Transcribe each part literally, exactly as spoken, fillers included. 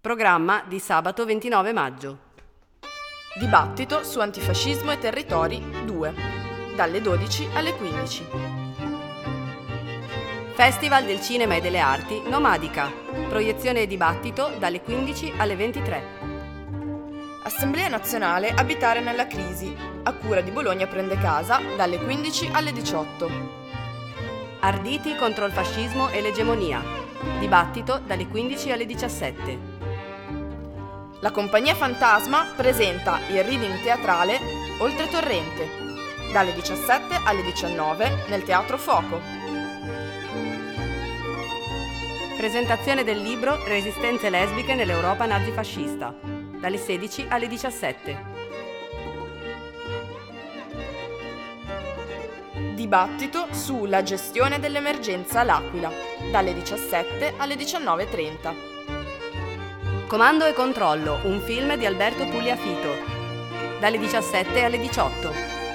Programma di sabato ventinove maggio. Dibattito su antifascismo e territori due, dalle dodici alle quindici. Festival del cinema e delle arti Nomadica. Proiezione e dibattito dalle quindici alle ventitré. Assemblea nazionale Abitare nella crisi, a cura di Bologna Prende Casa, dalle quindici alle diciotto. Arditi contro il fascismo e l'egemonia. Dibattito dalle quindici alle diciassette. La Compagnia Fantasma presenta il reading teatrale Oltretorrente, dalle diciassette alle diciannove nel Teatro Foco. Presentazione del libro Resistenze lesbiche nell'Europa nazifascista, dalle sedici alle diciassette. Dibattito sulla gestione dell'emergenza all'Aquila, dalle diciassette alle diciannove e trenta. Comando e controllo, un film di Alberto Pugliafito, dalle diciassette alle diciotto.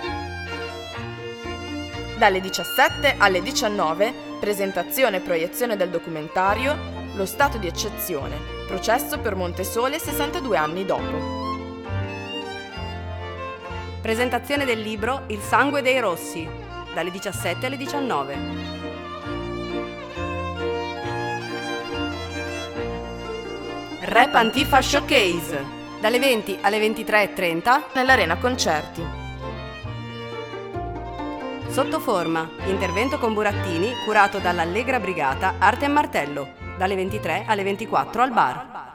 Dalle diciassette alle diciannove, presentazione e proiezione del documentario Lo stato di eccezione, processo per Montesole sessantadue anni dopo. Presentazione del libro Il sangue dei rossi, dalle diciassette alle diciannove. Rap Antifa Showcase, dalle venti alle ventitré e trenta nell'Arena Concerti. Sottoforma, intervento con burattini curato dall'Allegra Brigata Arte e Martello, dalle ventitré alle ventiquattro al bar.